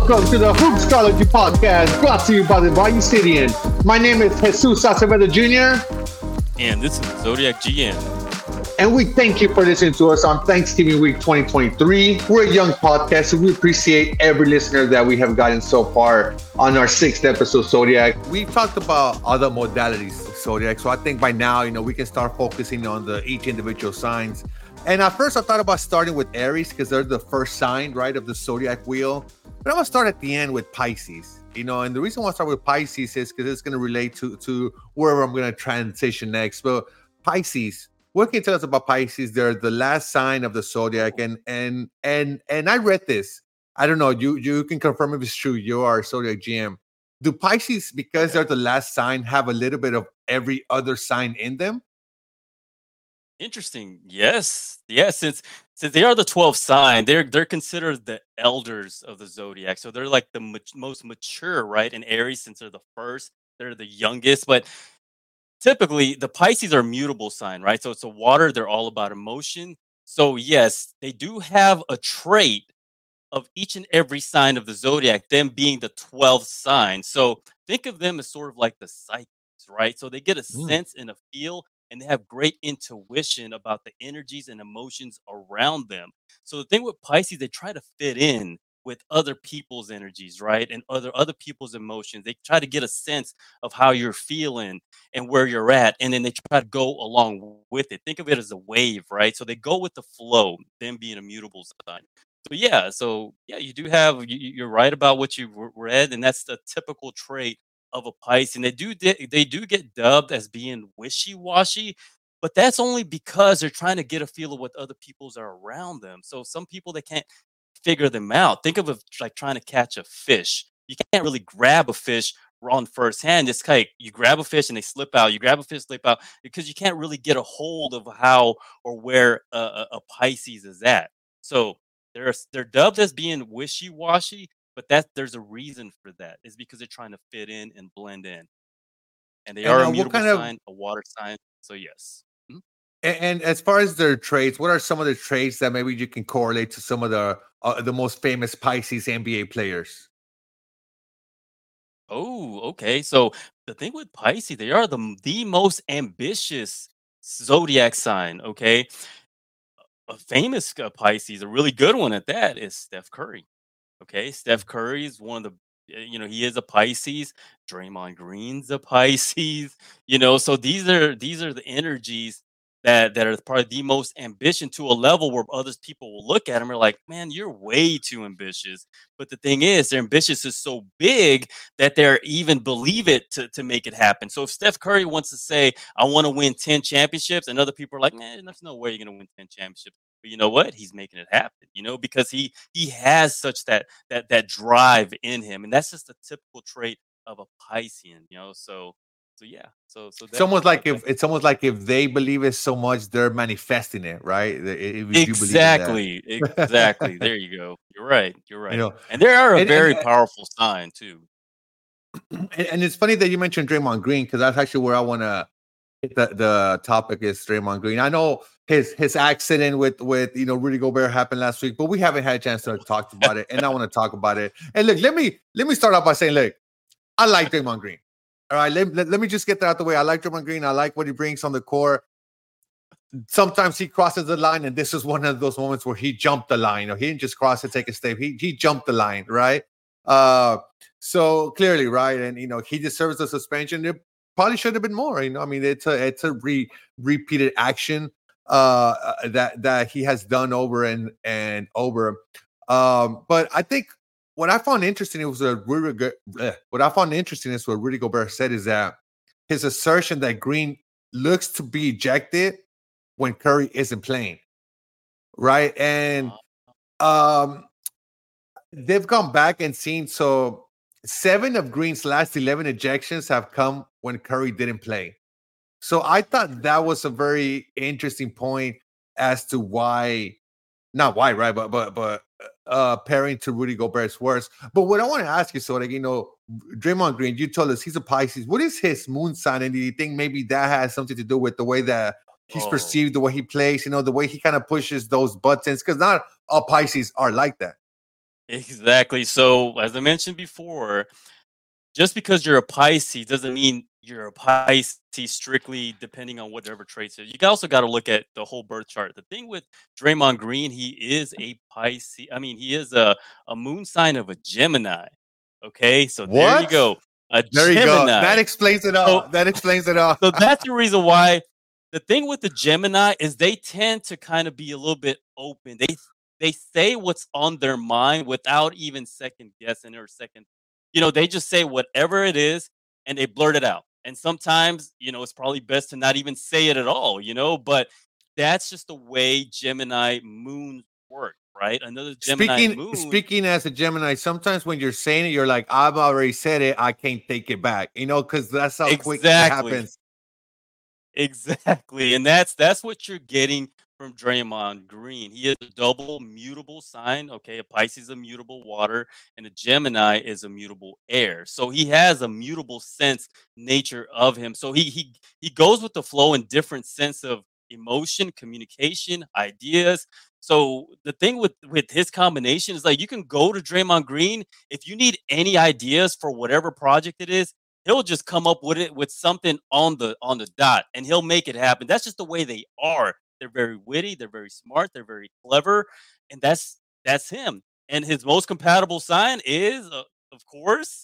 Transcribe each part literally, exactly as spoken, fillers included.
welcome to the Hoopscology Podcast, brought to you by the Valle Citian. My name is Jesus Acevedo Junior And this is Zodiac G M. And we thank you for listening to us on Thanksgiving week twenty twenty-three. We're a young podcast, and we appreciate every listener that we have gotten so far on our sixth episode, Zodiac. We've talked about other modalities of Zodiac, so I think by now, you know, we can start focusing on the each individual signs. And at first, I thought about starting with Aries because they're the first sign, right, of the Zodiac wheel. But I'm going to start at the end with Pisces, you know, and the reason why I start with Pisces is because it's going to relate to, to wherever I'm going to transition next. But Pisces, what can you tell us about Pisces? They're the last sign of the Zodiac. And and and and I read this. I don't know. You, you can confirm if it's true. You are Zodiac G M. Do Pisces, because they're the last sign, have a little bit of every other sign in them? Interesting. Yes. Yes. Since since they are the twelfth sign, they're they're considered the elders of the zodiac. So they're like the mat- most mature, right? In Aries, since they're the first, they're the youngest. But typically, the Pisces are a mutable sign, right? So it's a water. They're all about emotion. So yes, they do have a trait of each and every sign of the zodiac, them being the twelfth sign. So think of them as sort of like the psychics, right? So they get a Mm. sense and a feel, and they have great intuition about the energies and emotions around them. So the thing with Pisces, they try to fit in with other people's energies, right? And other other people's emotions. They try to get a sense of how you're feeling and where you're at, and then they try to go along with it. Think of it as a wave, right? So they go with the flow, them being a mutable sign. So yeah, so yeah, you do have you, you- you're right about what you re- read, and that's the typical trait of a Pisces. And they do di- they do get dubbed as being wishy washy, but that's only because they're trying to get a feel of what other people's are around them. So some people they can't figure them out. Think of it like trying to catch a fish. You can't really grab a fish on first hand. It's like you grab a fish and they slip out. You grab a fish, slip out because you can't really get a hold of how or where a, a, a Pisces is at. So they're they're dubbed as being wishy-washy, but that there's a reason for that. It's because they're trying to fit in and blend in. And they And are a uh, what mutable kind of sign, a water sign. So yes. Mhm. and, and as far as their traits, what are some of the traits that maybe you can correlate to some of the uh, the most famous Pisces N B A players? Oh, okay. So the thing with Pisces, they are the m- the most ambitious zodiac sign. Okay, a famous uh, Pisces, a really good one at that, is Steph Curry. Okay, Steph Curry is one of the, uh, you know, he is a Pisces. Draymond Green's a Pisces. You know, so these are these are the energies that that are probably the most ambition to a level where others people will look at him and are like, man, you're way too ambitious. But the thing is, their ambitious is so big that they're even believe it to to make it happen. So if Steph Curry wants to say, I want to win ten championships, and other people are like, man, there's no way you're gonna win ten championships. But you know what? He's making it happen. You know, because he he has such that that that drive in him, and that's just a typical trait of a Piscean. You know, so so yeah, so so It's almost definitely, yeah, like if definitely. it's almost like if they believe it so much, they're manifesting it, right? The- If if you believe in that, Exactly, exactly. There you go. You're right. You're you right. know, And they are a and and very powerful sign too. and, and it's funny that you mentioned Draymond Green because that's actually where I want to hit the the topic is Draymond Green. I know his his accident with with you know Rudy Gobert happened last week, but we haven't had a chance to talk about it, and I want to talk about it. And look, let me let me start off by saying, look, I like Draymond Green. All right, let, let, let me just get that out the way. I like Draymond Green. I like what he brings on the court. Sometimes he crosses the line, and this is one of those moments where he jumped the line. You know, he didn't just cross it, take a step. He he jumped the line, right? Uh, so clearly, right, and you know he deserves the suspension. It probably should have been more. You know, I mean, it's a it's a re, repeated action uh, uh, that that he has done over and and over. Um, but I think what I found interesting it was a Rudy, Go- bleh, what I found interesting is what Rudy Gobert said is that his assertion that Green looks to be ejected when Curry isn't playing, right? And Uh, um, they've gone back and seen so seven of Green's last eleven ejections have come when Curry didn't play. So I thought that was a very interesting point as to why, not why, right? But but but uh pairing to Rudy Gobert's words. But what I want to ask you, so like you know, Draymond Green, you told us he's a Pisces. What is his moon sign? And do you think maybe that has something to do with the way that he's oh, perceived, the way he plays, you know, the way he kind of pushes those buttons? Because not all Pisces are like that. Exactly. So, as I mentioned before, just because you're a Pisces doesn't mean you're a Pisces strictly depending on whatever traits. You also got to look at the whole birth chart. The thing with Draymond Green, he is a Pisces. I mean, he is a, a moon sign of a Gemini. Okay, so there you What? go, a There you go. Gemini. That explains it all. So, That explains it all. so that's the reason why. The thing with the Gemini is they tend to kind of be a little bit open. They they say what's on their mind without even second guessing or second, you know, they just say whatever it is and they blurt it out. And sometimes, you know, it's probably best to not even say it at all, you know, but that's just the way Gemini moons work, right? Another Gemini Speaking moon. speaking as a Gemini, sometimes when you're saying it, you're like, I've already said it. I can't take it back. You know, because that's how quick it Exactly. happens. Exactly, and that's that's what you're getting from Draymond Green. He is a double mutable sign. Okay, a Pisces is a mutable water, and a Gemini is a mutable air. So he has a mutable sense nature of him. So he he he goes with the flow in different sense of emotion, communication, ideas. So the thing with with his combination is like you can go to Draymond Green if you need any ideas for whatever project it is. He'll just come up with it with something on the on the dot, and he'll make it happen. That's just the way they are. They're very witty, they're very smart, they're very clever, and that's that's him. And his most compatible sign is, uh, of course,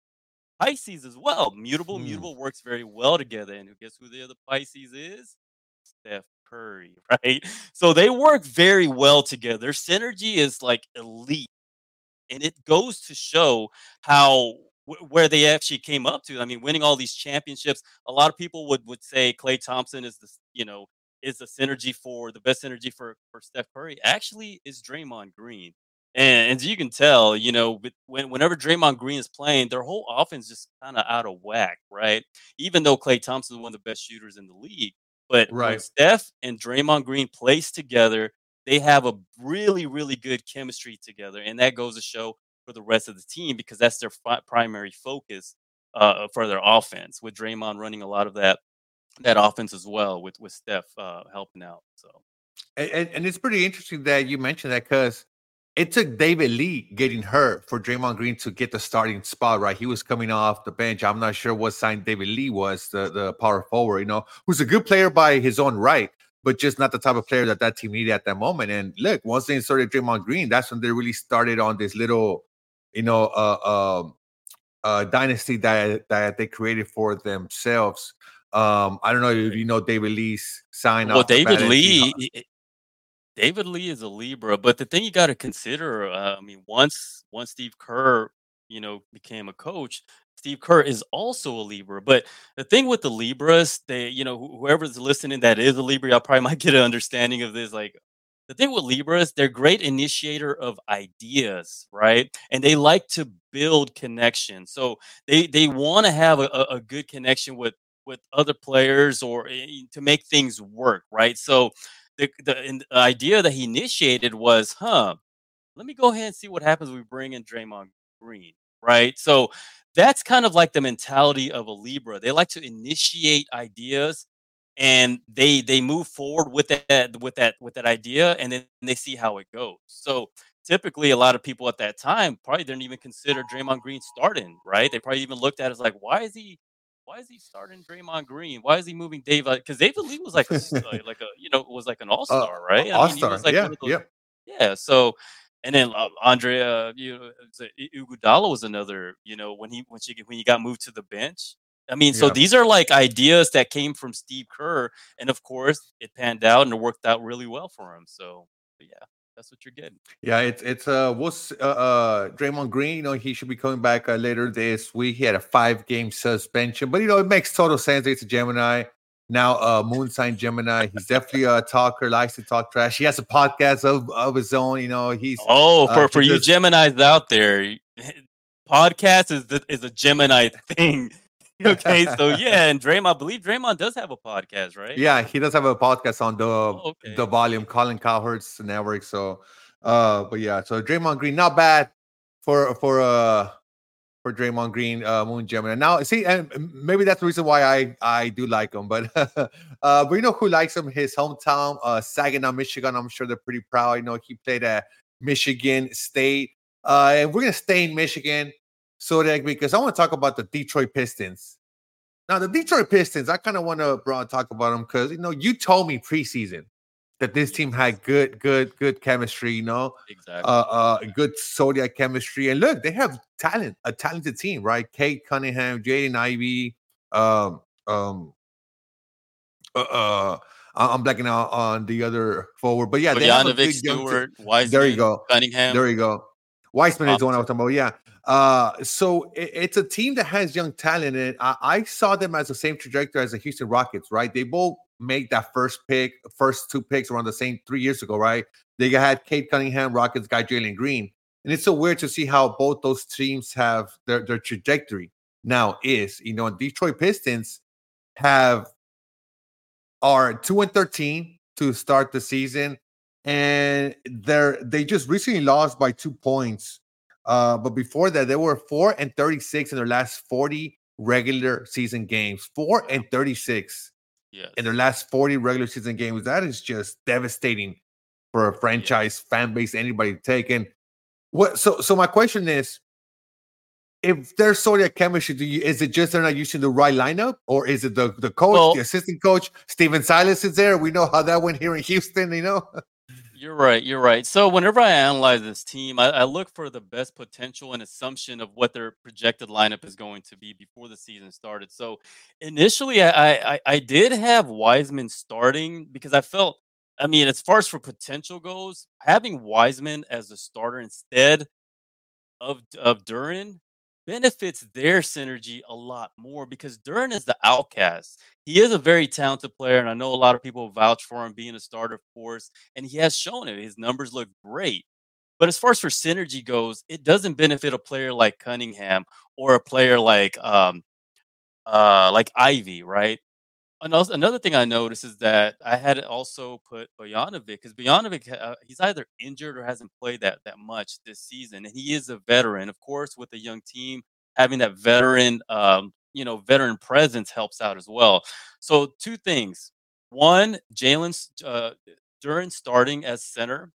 Pisces as well. Mutable, Hmm. mutable works very well together. And who guess who the other Pisces is? Steph Curry, right? So they work very well together. Their synergy is like elite, and it goes to show how wh- where they actually came up to. I mean, winning all these championships. A lot of people would would say Clay Thompson is the s- you know is the synergy for the best synergy for for Steph Curry. Actually, is Draymond Green. And, and as you can tell, you know, with- when whenever Draymond Green is playing, their whole offense just kind of out of whack, right? Even though Clay Thompson is one of the best shooters in the league, but when Right. Steph and Draymond Green plays together, they have a really, really good chemistry together, and that goes to show for the rest of the team because that's their fi- primary focus uh, for their offense. With Draymond running a lot of that that offense as well, with with Steph uh, helping out. So And, and, and it's pretty interesting that you mentioned that because it took David Lee getting hurt for Draymond Green to get the starting spot, right? He was coming off the bench. I'm not sure what sign David Lee was, the, the power forward, you know, who's a good player by his own right, but just not the type of player that that team needed at that moment. And look, once they inserted Draymond Green, that's when they really started on this little, you know, uh, um, uh, dynasty that that they created for themselves. Um, I don't know if right. you know David Lee's sign Well, off the David bat and see how. Lee, he- he- David Lee is a Libra, but the thing you got to consider, uh, I mean, once once Steve Kerr, you know, became a coach, Steve Kerr is also a Libra. But the thing with the Libras, they, you know, wh- whoever's listening that is a Libra, y'all probably might get an understanding of this. Like the thing with Libras, they're great initiator of ideas, right? And they like to build connection. So they they want to have a, a a good connection with with other players or eh, to make things work, right? So the the, in- the idea that he initiated was, huh, let me go ahead and see what happens when we bring in Draymond Green, right? So that's kind of like the mentality of a Libra. They like to initiate ideas and they they move forward with that with that with that idea and then they see how it goes. So typically a lot of people at that time probably didn't even consider Draymond Green starting, right? They probably even looked at it as like, why is he why is he starting Draymond Green? Why is he moving Dave? Because David Lee was like a s- uh, like a you know was like an all uh, star, right? I All mean, he Star, was like yeah, one of those. yeah, Yeah. So, and then uh, Andrea, you know, was it I- Iguodala was another. You know, when he when she when he got moved to the bench. I mean, so yeah. these are like ideas that came from Steve Kerr, and of course, it panned out and it worked out really well for him. So, but yeah, that's what you're getting. Yeah, it's it's uh what's uh, uh Draymond Green, you know, he should be coming back uh, later this week. He had a five game suspension, but you know, it makes total sense. It's a Gemini. Now uh moon sign Gemini. He's definitely a talker, likes to talk trash. He has a podcast of, of his own, you know, he's Oh, uh for he for you does Gemini's out there, podcast is the, is a Gemini thing. Okay, so yeah, and Draymond, I believe Draymond does have a podcast, right? yeah, he does have a podcast on the Oh, the okay. volume, Colin Cowherd's network. So uh but yeah, so Draymond Green, not bad for for uh for Draymond Green, uh, Moon Gemini. Now, see, and maybe that's the reason why I I do like him. But uh, but you know who likes him? His hometown, uh, Saginaw, Michigan. I'm sure they're pretty proud. You know, he played at Michigan State. Uh, and we're gonna stay in Michigan, so that because I want to talk about the Detroit Pistons. Now, the Detroit Pistons, I kind of want to bro talk about them because you know you told me preseason that this team Yes, had good, good, good chemistry. You know, uh, exactly. uh, good zodiac chemistry, and look, they have talent, a talented team, right? Kate Cunningham, Jaden Ivey, um, um, uh, uh, I- I'm blacking out on the other forward, but yeah, they have a Bogdanovic, good young. T- Stewart, there you Wiseman, go, Cunningham, there you go. Weissman is the one I was Robinson. talking about. Yeah. Uh, so it, it's a team that has young talent, and I, I saw them as the same trajectory as the Houston Rockets, right? They both made that first pick, first two picks around the same three years ago, right? They had Kate Cunningham, Rockets guy Jalen Green, and it's so weird to see how both those teams have their their trajectory now. Is you know Detroit Pistons have are two and thirteen to start the season, and they're they just recently lost by two points. Uh, but before that, they were four and thirty-six in their last forty regular season games. Four Wow. and thirty-six in their Yes. last forty regular season games. That is just devastating for a franchise Yes. fan base, anybody to take. And what so so my question is, if there's sort of chemistry, do you, is it just they're not using the right lineup, or is it the the coach, the Well, assistant coach, Steven Silas is there? We know how that went here in Houston, you know. you're right. You're right. So whenever I analyze this team, I, I look for the best potential and assumption of what their projected lineup is going to be before the season started. So initially, I I, I did have Wiseman starting because I felt, I mean, as far as for potential goes, having Wiseman as a starter instead of of Duran benefits their synergy a lot more because Duran is the outcast. He is a very talented player, and I know a lot of people vouch for him being a starter, of course, and he has shown it. His numbers look great. But as far as for synergy goes, it doesn't benefit a player like Cunningham or a player like um uh like Ivy, right? Another another thing I noticed is that I had also put Bojanovic because Bojanovic, uh, he's either injured or hasn't played that that much this season, and he is a veteran. Of course, with a young team, having that veteran, um, you know, veteran presence helps out as well. So two things: one, Jalen's uh, Duran starting as center,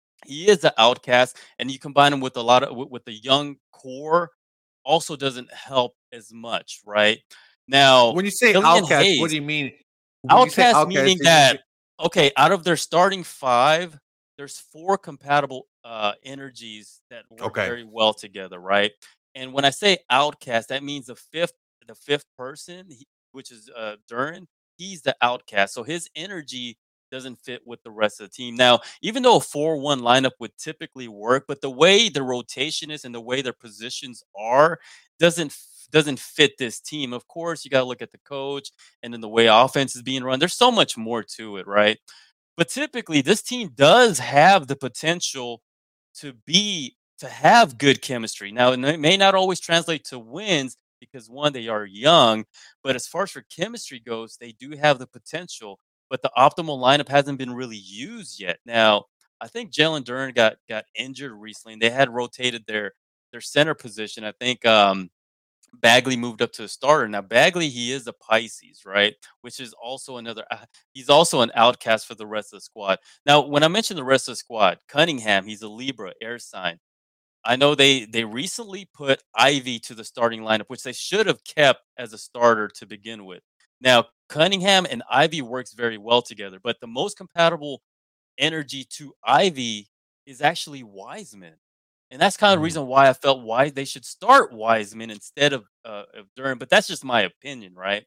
he is the outcast, and you combine him with a lot of with, with the young core, also doesn't help as much, right? Now, When you say Killian outcast, what Hayes, do you mean? When you say outcast outcast, meaning you mean that okay, out of their starting five, there's four compatible uh, energies that work okay. very well together, right? And when I say outcast, that means the fifth, the fifth person, he- which is uh, Duran, he's the outcast. So his energy doesn't fit with the rest of the team. Now, even though a four one lineup would typically work, but the way the rotation is and the way their positions are doesn't f- doesn't fit this team. Of course, you got to look at the coach and then the way offense is being run. There's so much more to it, right? But typically, this team does have the potential to be to have good chemistry. Now, it may not always translate to wins because one, they are young, but as far as for chemistry goes, they do have the potential. But the optimal lineup hasn't been really used yet. Now, I think Jalen Duren got got injured recently, and they had rotated their their center position. I think um, Bagley moved up to a starter. Now Bagley, he is a Pisces, right? Which is also another. Uh, he's also an outcast for the rest of the squad. Now, when I mention the rest of the squad, Cunningham, he's a Libra, air sign. I know they they recently put Ivy to the starting lineup, which they should have kept as a starter to begin with. Now Cunningham and Ivy works very well together, but the most compatible energy to Ivy is actually Wiseman. And that's kind of the Mhm. reason why I felt why they should start Wiseman instead of uh, of Durham. But that's just my opinion, right?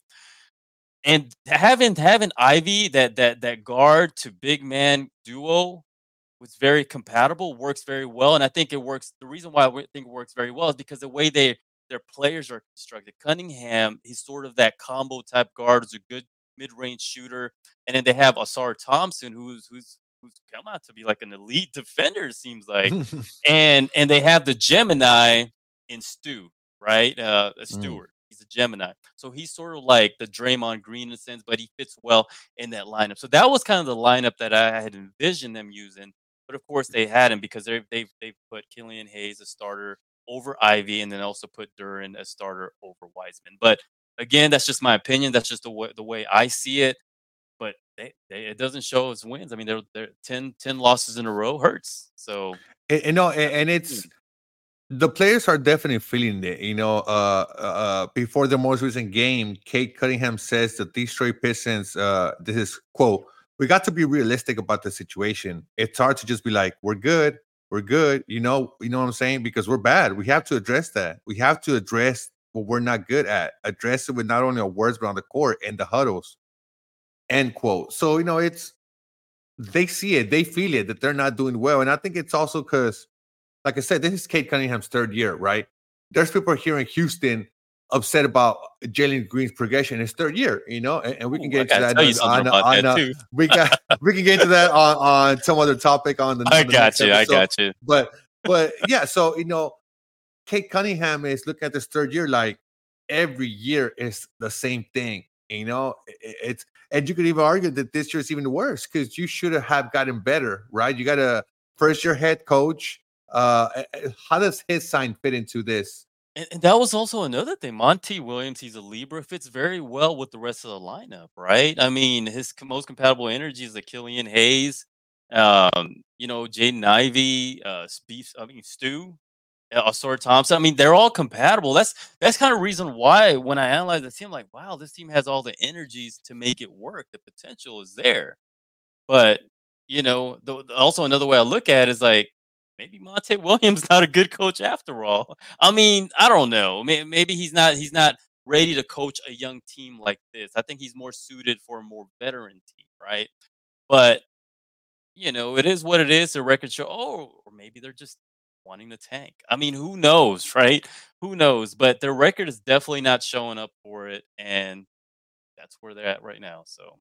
And having having Ivy that that that guard to big man duo was very compatible, works very well, and I think it works. The reason why I wo- think it works very well is because the way they their players are constructed. Cunningham, he's sort of that combo type guard, who's a good mid range shooter, and then they have Asar Thompson, who's who's who's come out to be like an elite defender. It seems like, and and they have the Gemini in Stu, right? Uh, uh, Mm. Stewart. He's a Gemini, so he's sort of like the Draymond Green in a sense, but he fits well in that lineup. So that was kind of the lineup that I had envisioned them using, but of course they hadn't because they they've they've put Killian Hayes a starter over Ivy, and then also put Duran as starter over Wiseman. But again, that's just my opinion. That's just the way the way I see it. But they, they, it doesn't show as wins. I mean, they're they're ten ten losses in a row hurts. So And, and no, that's and, and the it's team. The players are definitely feeling it. You know, uh, uh, uh, before the most recent game, Kate Cunningham says that these Detroit Pistons, uh, this is quote, we got to be realistic about the situation. It's hard to just be like, we're good, we're good. You know, you know what I'm saying? Because we're bad. We have to address that. We have to address what we're not good at. Address it with not only our words but on the court and the huddles. End quote. So you know, it's they see it, they feel it that they're not doing well, and I think it's also because like I said, this is Kate Cunningham's third year, right? There's people here in Houston upset about Jalen Green's progression in his third year, you know, and, and we can Ooh, get I into gotta that tell you on, something on, about on that uh, too. we got we can get into that on, on some other topic on the, I on the got next you. I episode. got you. But but yeah, so you know, Kate Cunningham is looking at this third year like every year is the same thing. You know, It- it's and you could even argue that this year is even worse because you should have gotten better, right? You got a first year head coach. Uh, eh, eh, how does his sign fit into this? And, and that was also another thing. Monty Williams, he's a Libra, fits very well with the rest of the lineup, right? I mean, his co- most compatible energy is the Killian Hayes, um, you know, Jaden Ivey, uh, Spieth, I mean, Stu, uh, Osor Thompson. I mean, they're all compatible. That's that's kind of reason why when I analyze the team, like, wow, this team has all the energies to make it work. The potential is there. But, you know, the the also another way I look at it is like, maybe Monte Williams not a good coach after all. I mean, I don't know. May maybe he's not he's not ready to coach a young team like this. I think he's more suited for a more veteran team, right? But, you know, it is what it is. The record show, oh, or maybe they're just wanting to tank. I mean, who knows, right? Who knows? But their record is definitely not showing up for it, and that's where they're at right now. So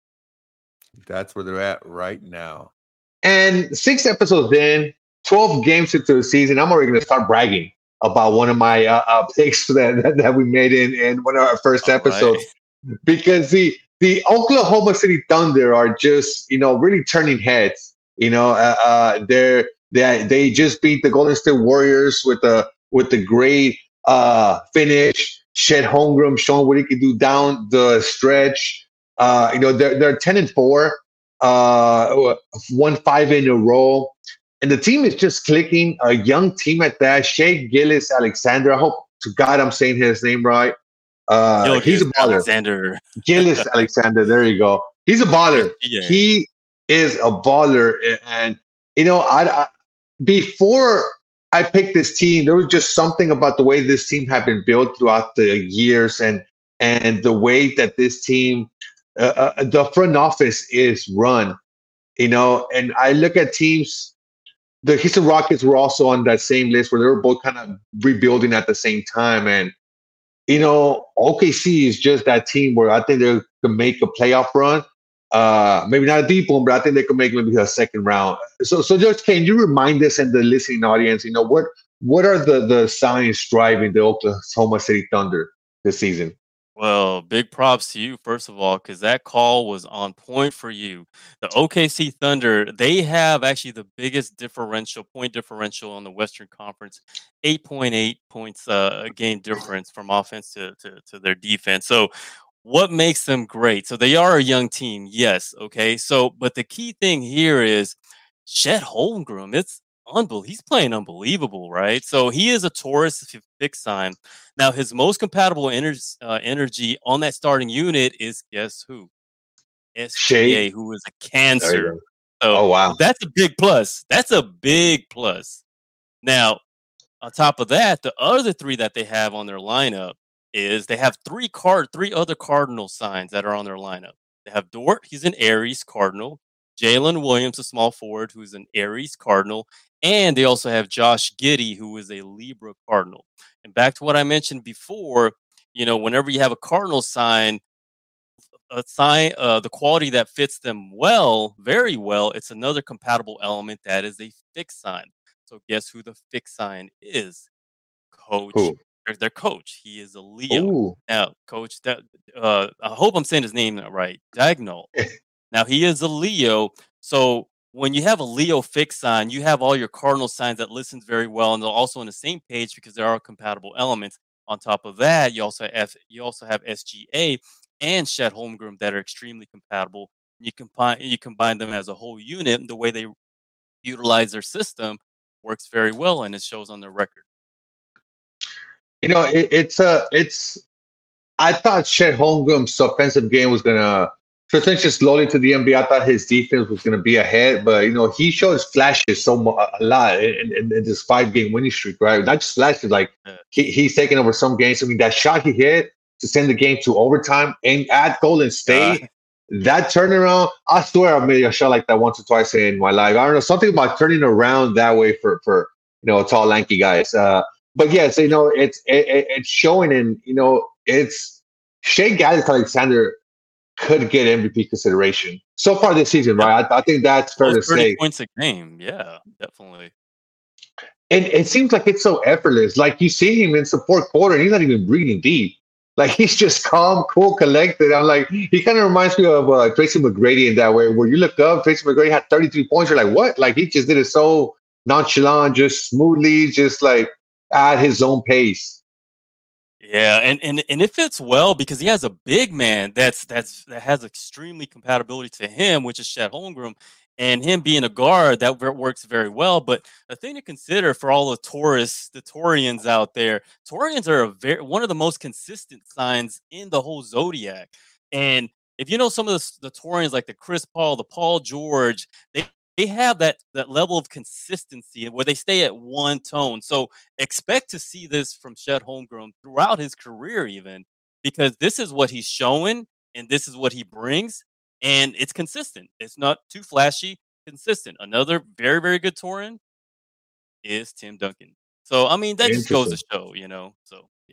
That's where they're at right now. And six episodes in, twelve games into the season, I'm already going to start bragging about one of my uh, uh, picks that, that, that we made in, in one of our first all right. episodes. Because the the Oklahoma City Thunder are just, you know, really turning heads. You know, uh, uh, they're they they just beat the Golden State Warriors with the with the great uh, finish. Shed Holmgren showing what he can do down the stretch. Uh, you know, they're they're ten and four, uh, won five in a row, and the team is just clicking. A young team at that. Shea Gillis Alexander. I hope to God I'm saying his name right. Uh, he's Gilgis a baller. Alexander. Gillis Alexander. There you go. He's a baller. Yeah. He is a baller, and you know, I, I before I picked this team, there was just something about the way this team had been built throughout the years, and and the way that this team, uh, uh, the front office is run. You know, and I look at teams. The Houston Rockets were also on that same list where they were both kind of rebuilding at the same time, and you know, O K C is just that team where I think they could make a playoff run. Uh, maybe not a deep one, but I think they could make maybe a second round. So, so just can you remind us and the listening audience, you know, what what are the the signs driving the Oklahoma City Thunder this season? Well, big props to you, first of all, because that call was on point for you. The O K C Thunder, they have actually the biggest differential, point differential on the Western Conference, eight point eight points uh, a game difference from offense to, to, to their defense. So, what makes them great? So, they are a young team, yes. Okay. So, but the key thing here is Chet Holmgren. It's unbelievable. He's playing unbelievable, right? So, he is a Taurus f- fixed sign. Now, his most compatible ener- uh, energy on that starting unit is guess who? S G A, Shea. who is a There you Cancer. go. So Oh wow. that's a big plus. That's a big plus. Now, on top of that, the other three that they have on their lineup is they have three card, three other cardinal signs that are on their lineup. They have Dort, he's an Aries cardinal. Jalen Williams, a small forward, who's an Aries cardinal, and they also have Josh Giddey, who is a Libra cardinal. And back to what I mentioned before, you know, whenever you have a cardinal sign, a sign, uh, the quality that fits them well, very well, it's another compatible element that is a fixed sign. So guess who the fixed sign is? Coach, Who? their, their coach. He is a Leo. Ooh. Now, Coach, that uh, I hope I'm saying his name right. Dagnall. Now he is a Leo. So when you have a Leo fixed sign, you have all your cardinal signs that listens very well, and they're also on the same page because there are compatible elements. On top of that, you also have you also have S G A and Shed Holmgren that are extremely compatible. You combine you combine them as a whole unit. The way they utilize their system works very well, and it shows on their record. You know, it, it's a it's. I thought Chet Holmgren's offensive game was gonna transition slowly to the N B A. I thought his defense was gonna be ahead, but you know, he shows flashes so mu- a lot in, in, in this five game winning streak, right? Not just flashes, like Yeah. he, he's taking over some games. I mean, that shot he hit to send the game to overtime and at Golden Uh, State, that turnaround. I swear I've made a shot like that once or twice in my life. I don't know, something about turning around that way for for you know tall, lanky guys. Uh, but yes, you know, it's it, it- it's showing, and you know, it's Shea Gilgeous Alexander could get M V P consideration so far this season, right? I, I think that's fair Almost to thirty say. points a game. Yeah, definitely. And it seems like it's so effortless. Like you see him in the fourth quarter, and he's not even breathing deep. Like he's just calm, cool, collected. I'm like, he kind of reminds me of uh, Tracy McGrady in that way, where you look up, Tracy McGrady had thirty-three points. You're like, what? Like he just did it so nonchalant, just smoothly, just like at his own pace. Yeah, and, and and it fits well because he has a big man that's that's that has extremely compatibility to him, which is Chet Holmgren, and him being a guard that ver- works very well. But a thing to consider for all the Taurus, the Taurians out there, Taurians are a very one of the most consistent signs in the whole zodiac. And if you know some of the, s- the Taurians, like the Chris Paul, the Paul George, they they have that that level of consistency where they stay at one tone. So expect to see this from Chet Holmgren throughout his career, even because this is what he's showing and this is what he brings, and it's consistent. It's not too flashy, consistent. Another very, very good Torin is Tim Duncan. So, I mean, that just goes to Interesting. show, you know. So, yeah.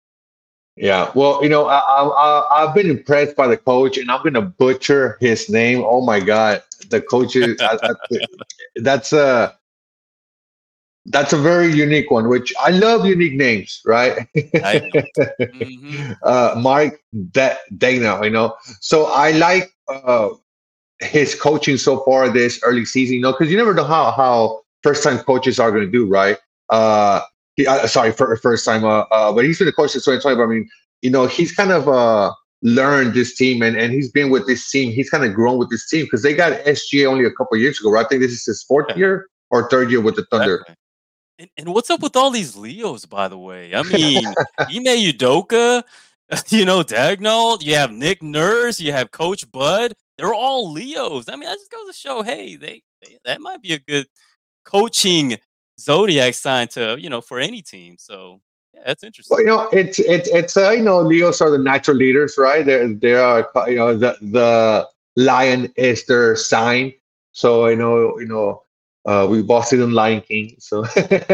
Yeah. Well, you know, I, I, I, I've been impressed by the coach, and I'm going to butcher his name. Oh my God, the coach is. I, I, that's uh That's a very unique one, which I love unique names, right? Diagonal. Hmm. uh, Mark Da- Dana, you know. So I like uh, his coaching so far this early season, you know, because you never know how how first time coaches are going to do, right? Uh, he, uh, sorry, for first time, uh, uh, but he's been a coach since twenty twenty. But I mean, you know, he's kind of uh learned this team, and and he's been with this team. He's kind of grown with this team because they got S G A only a couple years ago, right? I think this is his fourth Yeah, year or third year with the Thunder. exactly. And, and what's up with all these Leos, by the way? I mean, Ime Udoka, you know, Dagnall, you have Nick Nurse, you have Coach Bud. They're all Leos. I mean, that just goes to show, hey, they, they that might be a good coaching zodiac sign to, you know, for any team. So yeah, that's Well, interesting. you know, it's it's it's uh, you know, Leos are the natural leaders, right? They're they are you know the the lion is their sign. So I know you know uh, we've all seen them Lion King. So,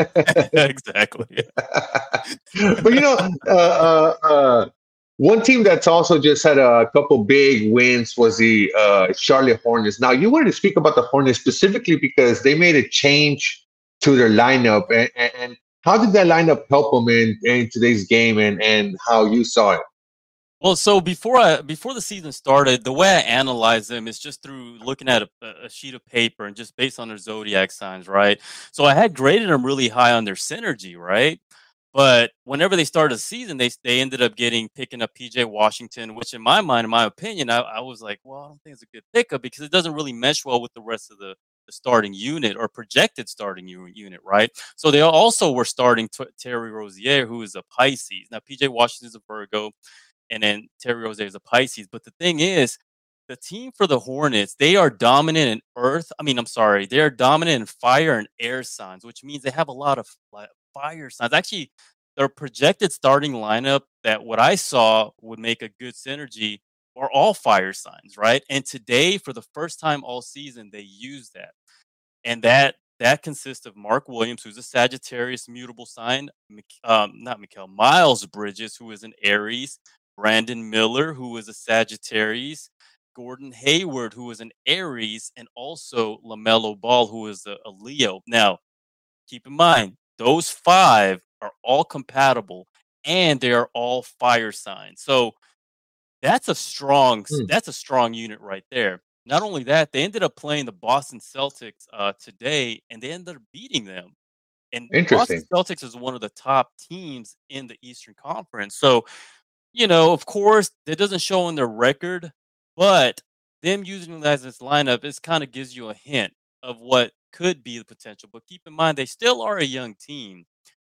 Exactly. but you know, uh, uh, uh, one team that's also just had a couple big wins was the uh, Charlotte Hornets. Now, you wanted to speak about the Hornets specifically because they made a change to their lineup, and, and, and how did that lineup help them in, in today's game, and, and how you saw it? Well, so before I before the season started, the way I analyze them is just through looking at a, a sheet of paper and just based on their zodiac signs, right? So I had graded them really high on their synergy, right? But whenever they started the season, they they ended up getting picking up P J Washington, which in my mind, in my opinion, I, I was like, well, I don't think it's a good pickup because it doesn't really mesh well with the rest of the, the starting unit or projected starting u- unit, right? So they also were starting t- Terry Rozier, who is a Pisces. Now P J Washington is a Virgo and then Terry Rozier is a Pisces. But the thing is, the team for the Hornets, they are dominant in earth. I mean, I'm sorry, they are dominant in fire and air signs, which means they have a lot of like, fire signs. Actually, their projected starting lineup that what I saw would make a good synergy are all fire signs, right? And today, for the first time all season, they use that. And that that consists of Mark Williams, who's a Sagittarius mutable sign, Mik- um, not Mikhail, Miles Bridges, who is an Aries, Brandon Miller, who is a Sagittarius, Gordon Hayward, who is an Aries, and also LaMelo Ball, who is a, a Leo. Now, keep in mind, those five are all compatible and they are all fire signs. So that's a strong s- Hmm, that's a strong unit right there. Not only that, they ended up playing the Boston Celtics uh, today, and they ended up beating them. And Boston interesting. Celtics is one of the top teams in the Eastern Conference. So, you know, of course, that doesn't show in their record, but them using that as this lineup, this kind of gives you a hint of what could be the potential. But keep in mind, they still are a young team.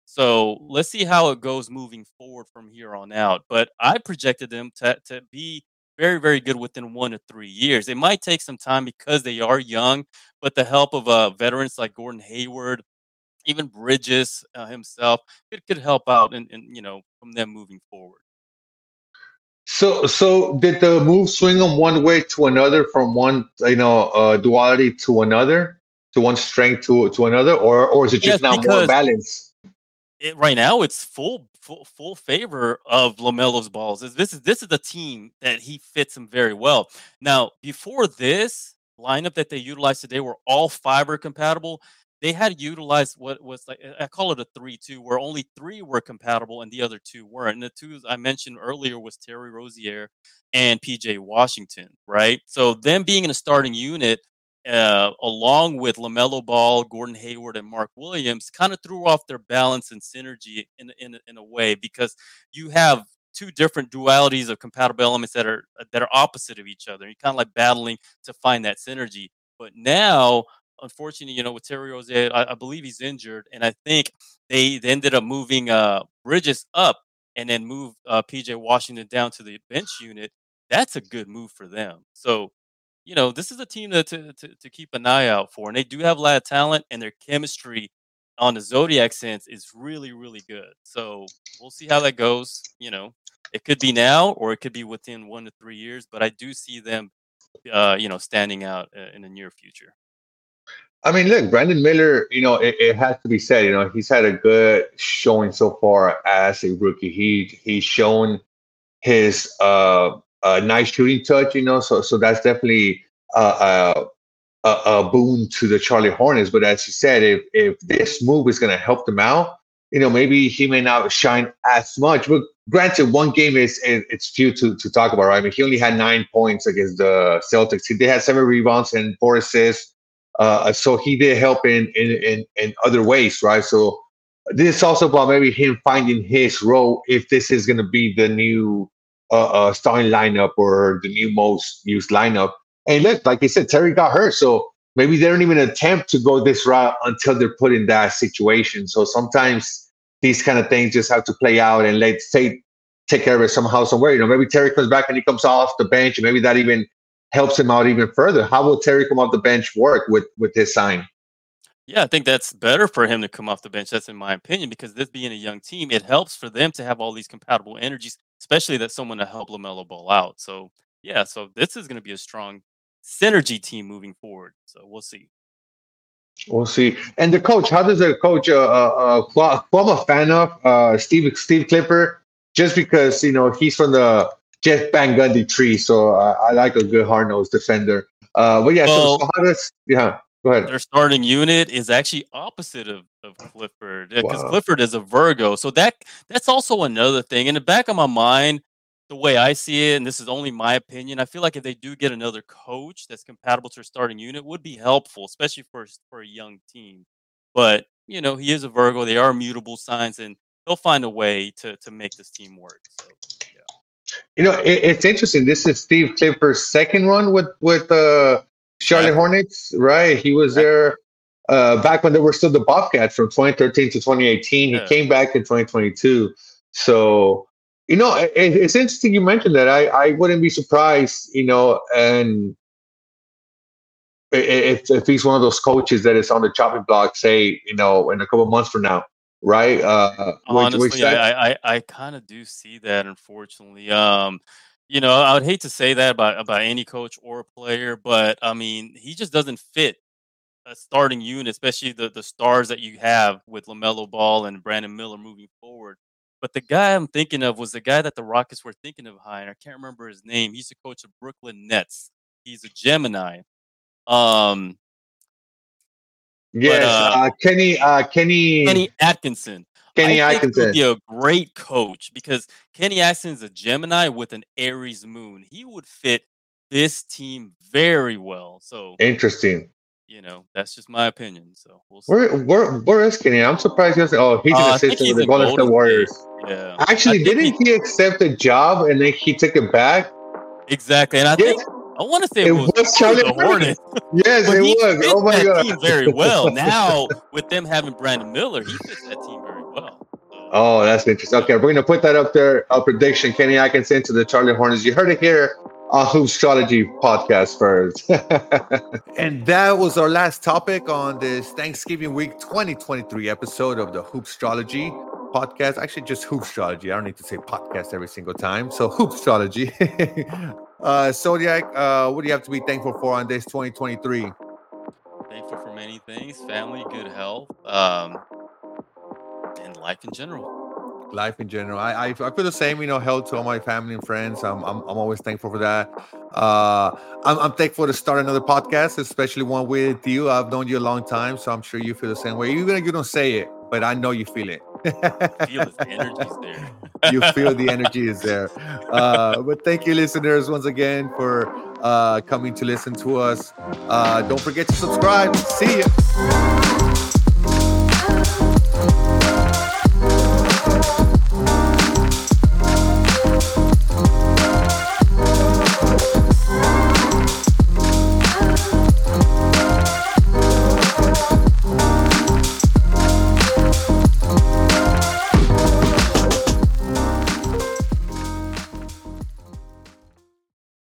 So let's see how it goes moving forward from here on out. But I projected them to, to be very, very good within one to three years. It might take some time because they are young, but the help of uh, veterans like Gordon Hayward, even Bridges uh, himself, it could help out and, and you know from them moving forward. So, so did the move swing them one way to another, from one, you know, uh, duality to another, to one strength to to another, or or is it Yes, just now more because balance? it, right now it's full full full favor of Lamelo's balls. Is This is this is the team that he fits him very well. Now, before this lineup that they utilized today were all fiber compatible. They had utilized what was like I call it a three-two, where only three were compatible and the other two weren't. And the two I mentioned earlier was Terry Rozier and P J Washington, right? So them being in a starting unit uh, along with LaMelo Ball, Gordon Hayward, and Mark Williams, kind of threw off their balance and synergy in in in a way, because you have two different dualities of compatible elements that are that are opposite of each other. You're kind of like battling to find that synergy. But now, unfortunately, you know, with Terry Rozier, I, I believe he's injured, and I think they, they ended up moving uh, Bridges up and then move uh, P J Washington down to the bench unit. That's a good move for them. So you know, this is a team that to, to to keep an eye out for, and they do have a lot of talent, and their chemistry on the Zodiac sense is really, really good. So we'll see how that goes. You know, it could be now, or it could be within one to three years, but I do see them, uh, you know, standing out uh, in the near future. I mean, look, Brandon Miller, you know, it, it has to be said, you know, he's had a good showing so far as a rookie. He he's shown his uh, uh nice shooting touch, you know, so so that's definitely uh, uh a, a boon to the Charlie Hornets. But as you said, if if this move is going to help them out, you know, maybe he may not shine as much. But granted, one game is, is it's few to to talk about, right? I mean, he only had nine points against the Celtics. He did have seven rebounds and four assists. Uh, so he did help in, in in in other ways, right? So this is also about maybe him finding his role, if this is going to be the new uh, uh, starting lineup or the new most used lineup. And look, like I said, Terry got hurt, so maybe they don't even attempt to go this route until they're put in that situation. So sometimes these kind of things just have to play out and let fate take care of it somehow, somewhere. You know, maybe Terry comes back and he comes off the bench, and maybe that even helps him out even further. How will Terry come off the bench work with with his sign? Yeah, I think that's better for him to come off the bench. That's in my opinion, because this being a young team, it helps for them to have all these compatible energies, especially that someone to help Lamelo Ball out. So yeah, so this is going to be a strong synergy team moving forward. So we'll see. We'll see. And the coach, how does the coach, uh, uh, uh, who I'm a fan of, uh, Steve Steve Clipper, just because you know he's from the Jeff Van Gundy tree, so uh, I like a good hard nosed defender. Uh, but yeah, so, Well, so how does yeah? Go ahead. their starting unit is actually opposite of, of Clifford, because Wow. Clifford is a Virgo. So that that's also another thing. In the back of my mind, the way I see it, and this is only my opinion, I feel like if they do get another coach that's compatible to their starting unit, would be helpful, especially for s- for a young team. But you know, he is a Virgo. They are mutable signs, and they'll find a way to to make this team work. So yeah. You know, it, it's interesting. This is Steve Clipper's second run with with uh, Charlotte Exactly. Hornets, right? He was Exactly. there uh, back when they were still the Bobcats from twenty thirteen to twenty eighteen. He Yeah. came back in twenty twenty-two. So, you know, it, it's interesting you mentioned that. I, I wouldn't be surprised, you know, and i- i- if, if he's one of those coaches that is on the chopping block, say, you know, in a couple months from now, right? Uh, which, which Honestly, that, I I I I kinda do see that, unfortunately. Um, you know, I would hate to say that about about any coach or player, but I mean, he just doesn't fit a starting unit, especially the the stars that you have with LaMelo Ball and Brandon Miller moving forward. But the guy I'm thinking of was the guy that the Rockets were thinking of hiring. I can't remember his name. He's the coach of Brooklyn Nets. He's a Gemini. Um, but yes, uh uh, Kenny, uh, Kenny, Kenny Atkinson. I Kenny think he would Atkinson. be a great coach, because Kenny Atkinson's a Gemini with an Aries moon. He would fit this team very well. So, Interesting. you know, that's just my opinion. So we'll see. Where where where is Kenny? I'm surprised he doesn't. Oh, he's an Uh, I think assistant with he's the in Golden State Golden State. Warriors. Yeah. I Actually, think didn't he he accept a job and then he took it back? exactly. And I Yes, think I want to say it it was was probably Charlie the Hornets. Hornets, Yes, but it he was. fits Oh my that god. team very well. Now with them having Brandon Miller, he fits that team very well. Oh, that's interesting. Okay, we're going to put that up there. A prediction: Kenny Atkinson to the Charlotte Hornets. You heard it here on Hoopstrology podcast first. And that was our last topic on this Thanksgiving week twenty twenty-three episode of the Hoopstrology podcast. Actually, just Hoopstrology. I don't need to say podcast every single time. So Hoopstrology. uh, Zodiac, uh, what do you have to be thankful for on this twenty twenty-three? Thankful for many things: family, good health, um, and life in general. Life in general. I, I I feel the same, you know, health to all my family and friends. I'm I'm, I'm always thankful for that. Uh, I'm, I'm thankful to start another podcast, especially one with you. I've known you a long time, so I'm sure you feel the same way. Even if you don't say it, but I know you feel it. Feel the energy's there. You feel the energy is there. Uh, but thank you, listeners, once again for uh, coming to listen to us. Uh, don't forget to subscribe. See you.